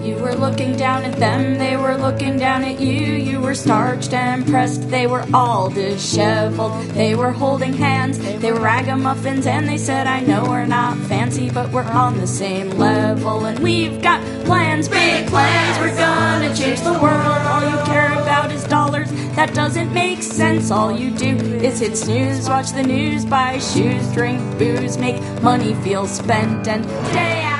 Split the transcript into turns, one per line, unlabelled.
You were looking down at them, they were looking down at you. You were starched and pressed, they were all disheveled. They were holding hands, they were ragamuffins, and they said, I know we're not fancy, but we're on the same level. And we've got plans, big plans, we're gonna change the world. All you care about is dollars, that doesn't make sense. All you do is hit snooze, watch the news, buy shoes, drink booze, make money feel spent, and day